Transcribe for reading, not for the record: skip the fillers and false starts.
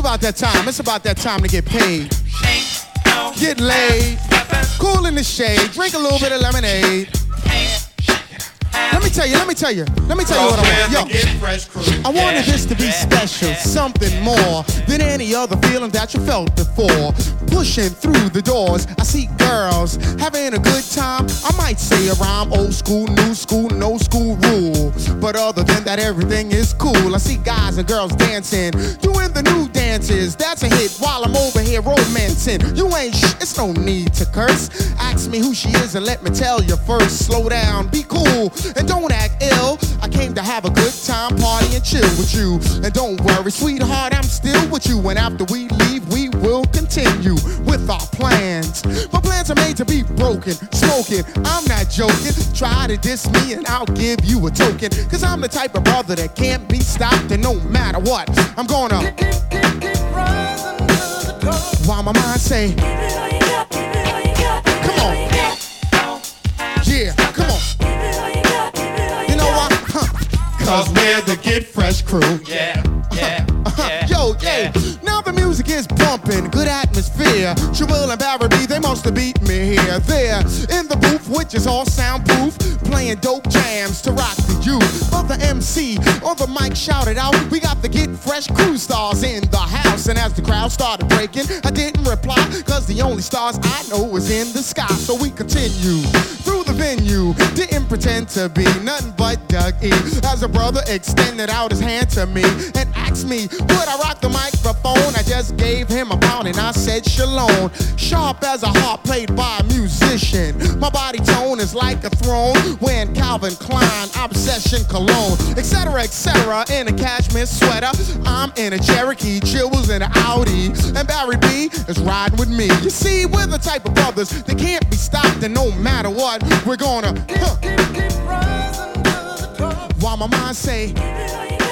about that time. It's about that time to get paid. Get laid. Cool in the shade. Drink a little bit of lemonade. Let me tell you what I want. Yo, I wanted this to be special, something more than any other feeling that you felt before. Pushing through the doors, I see girls having a good time. I might say a rhyme, old school, new school, no school rule. But other than that, everything is cool. I see guys and girls dancing, doing the new dances. That's a hit while I'm over here romancing. You ain't it's no need to curse. Ask me who she is and let me tell you first. Slow down, be cool, and don't act ill. I came to have a good time, party and chill with you. And don't worry, sweetheart, I'm still with you. And after we leave, we will continue with our plans. My plans are made to be broken, smoking. I'm not joking. Try to diss me and I'll give you a token. Cause I'm the type of brother that can't be stopped. And no matter what, I'm gonna keep rising to the top. While my mind say, give it all you got, give it all you got. Come on. Yeah, come on. You know what? Cause we're the Get Fresh crew. Yeah. Yo, yeah. Now the music is bumping, good atmosphere. Trill and Barry B, they must have beat me here. There in the booth, which is all soundproof, playing dope jams to rock the youth. But the MC on the mic shouted out, we got the Get Fresh crew stars in the house. And as the crowd started breaking, I didn't reply, cause the only stars I know is in the sky. So we continue through the venue, didn't pretend to be nothing but Doug E. As a brother extended out his hand to me and asked me, would I rock the microphone? I just gave him a pound and I said shalom. Sharp as a harp played by a musician. My body tone is like a throne when Calvin Klein, Obsession Cologne, etc., etc. in a cashmere sweater. I'm in a Cherokee, Chills in an Audi, and Barry B is riding with me. You see, we're the type of brothers that can't be stopped, and no matter what, we're gonna keep rising to the top. While my mind say, give it all you got.